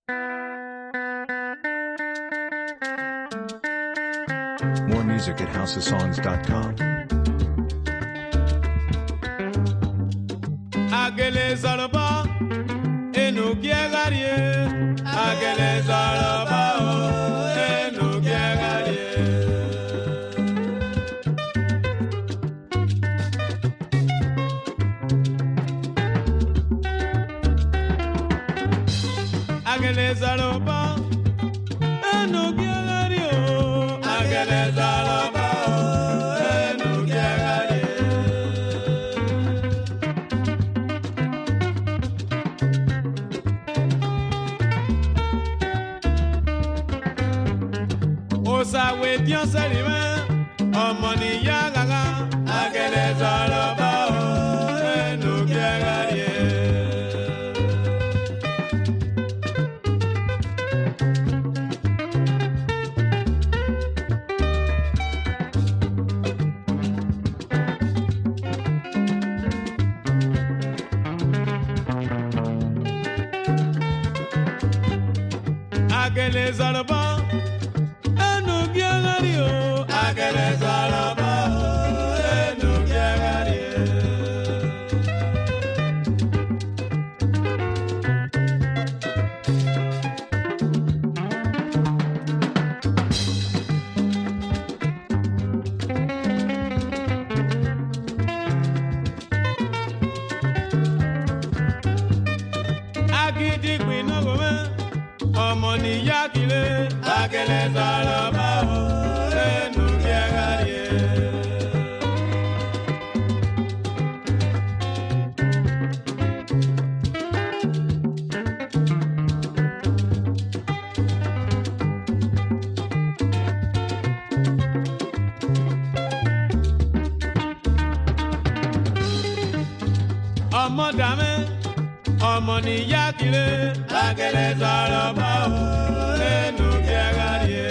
More music at housesongs.com. Agele zaraba enu kiagarie agele zaraba enu kiagarie agele zaraba enu kiagarie agele zaraba enu kiagarie Osawe Dios serime, ọmọ nìyá gaga, agẹlẹ sọ̀rọ̀ bá o, ẹnu kíágàdìẹ. Agẹlẹ sọ̀rọ̀ bá. Agele zaraba enu kiagarie Agidi gbinogome ọmọ nìyá kile agele zaraba enu kiagarie ọmọ dame ọmọ nìyá kile agele zaraba enu kiagarie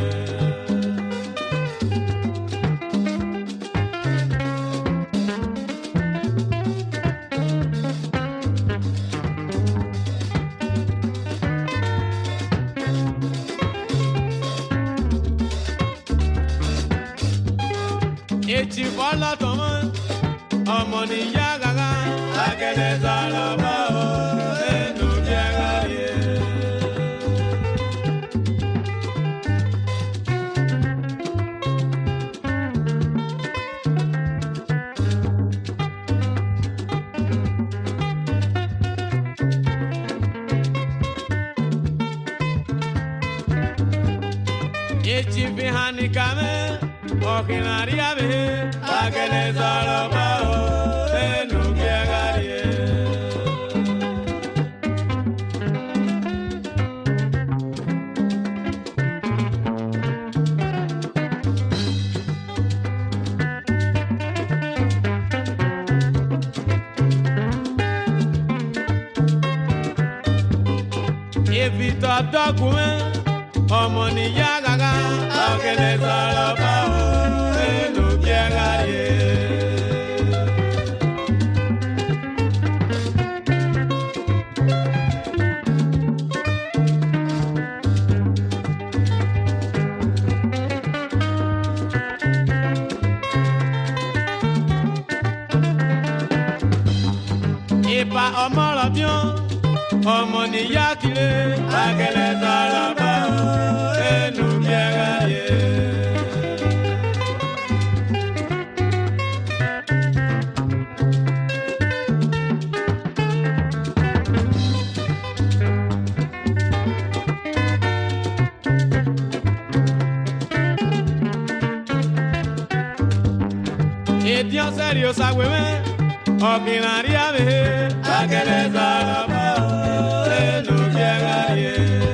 Echi fọlọ tọmọ ọmọ nìyá gaga agẹlẹ zaraba ẹnu kiagarie. Echi fi hani kame. Okinaria be agele zaraba enu kiagarie Evita dokume ọmọ nìyá gaga agele zaraba enu kiagarie Ipa ọmọ rọ̀bíọ́n ọmọ nìyá kile agẹlẹ zaraba ẹnu kiagarie Dios serio sagüeme, okinaria be, agele zaraba enu kiagarie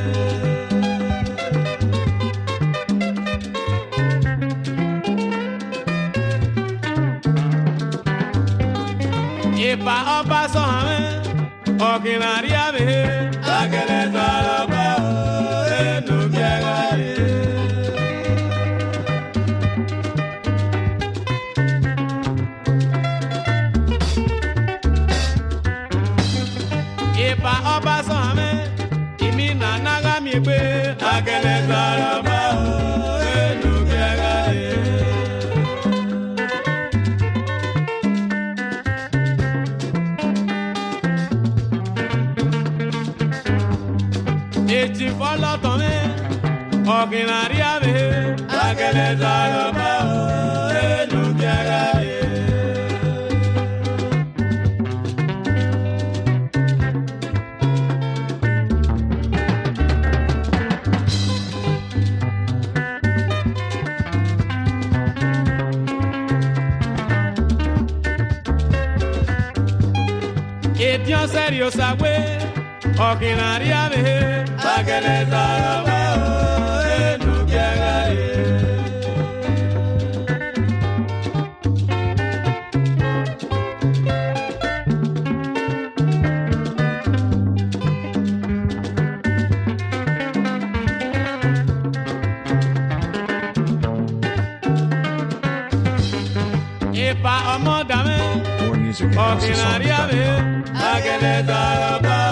Ipa ọba sọ̀hánmẹ́, okinaria be, agele zaraba enu kiagarie Ipa ọba sọ̀hánmẹ́, ìmí na naga mi gbe akele zaraba o enu biagade eti folo tome okinari ave akele zaraba o enu biagade Dios serio sabe, okinari ave, akele zaraba o enu biagade. Epa omo dame, More music at okinari ave. HouseOfSongs.com. Akele zaraba